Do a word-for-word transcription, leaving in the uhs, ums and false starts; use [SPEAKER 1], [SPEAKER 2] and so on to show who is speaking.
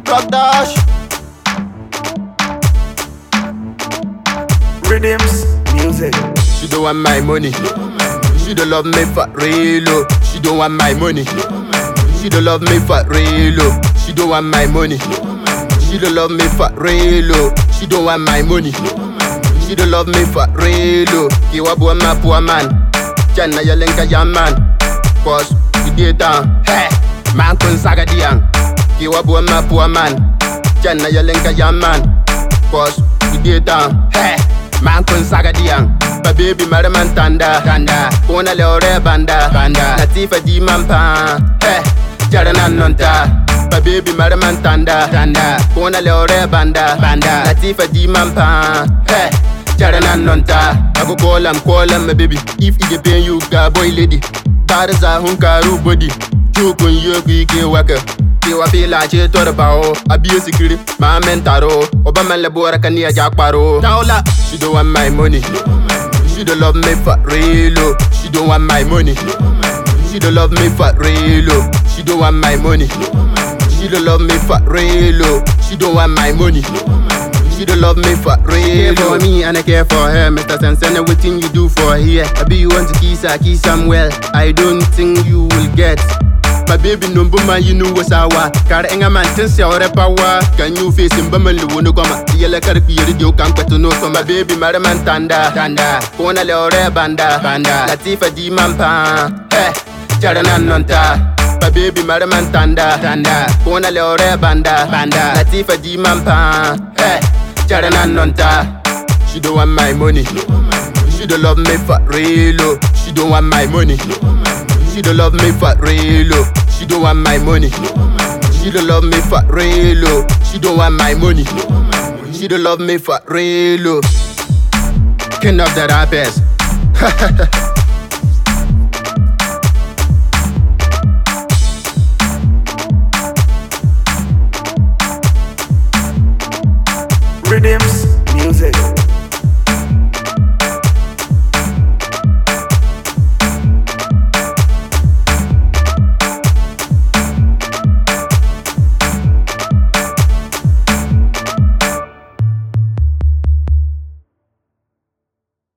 [SPEAKER 1] Rock Dash.
[SPEAKER 2] Rhythms, music.
[SPEAKER 1] She don't want my money. She don't love me for real. Oh. She don't want my money. She don't love me for real. Oh. She don't want my money. She don't love me for real. Oh. She don't want my money. She don't love me for real. Oh. Kiwa boy my poor man. Chana yalenka young man. Cause we did down. Hey, man kun saga diang. Kiwa boy my poor man. Chana yalenka young man. Cause we did down. Hey, man kun saga diang. My baby maraman tanda tanda. Kona leore banda banda. Latifa di mampa. Hey, jarana nonta. My baby maraman tanda tanda. Kona leore banda banda. Latifa di mampa. Hey, jarana nonta. I go call am call am my baby. If it dey pain you, ga boy lady. Barza hunkaru body. Chukun yogi ke waka. Kiwa pila che torbao. Abi sikiri ma mentaro. Obama le bora kania jakparo. Taula. She don't want my money. She don't love me for real. Oh. She don't want my money. She don't love me for real. Oh. She don't want my money. She don't love me for real. Oh. She don't want my money. She don't love me for real. Care for me and I care for her. Mister Sensen, everything you do for here. I be you want to kiss her, kiss am well. I don't think you will get. My baby number man, you know what's our. Car enga man tense or power. Can you face him bumble no goma? Yellow car you can't get to know so my baby maraman tanda tanda. Kona leore banda banda. Latifa di mampa. Hey, jarana nonta. My baby maraman tanda tanda. Kona leore banda banda. Latifa di mampa. Hey, jarana nonta. She don't want my money. She don't love me for real. Oh. She don't want my money. She don't love me for real. Oh. She don't want my money. She don't love me for real. Oh. She don't want my money. She don't love me for real. Oh. King of the rappers.
[SPEAKER 2] Rhythms, music.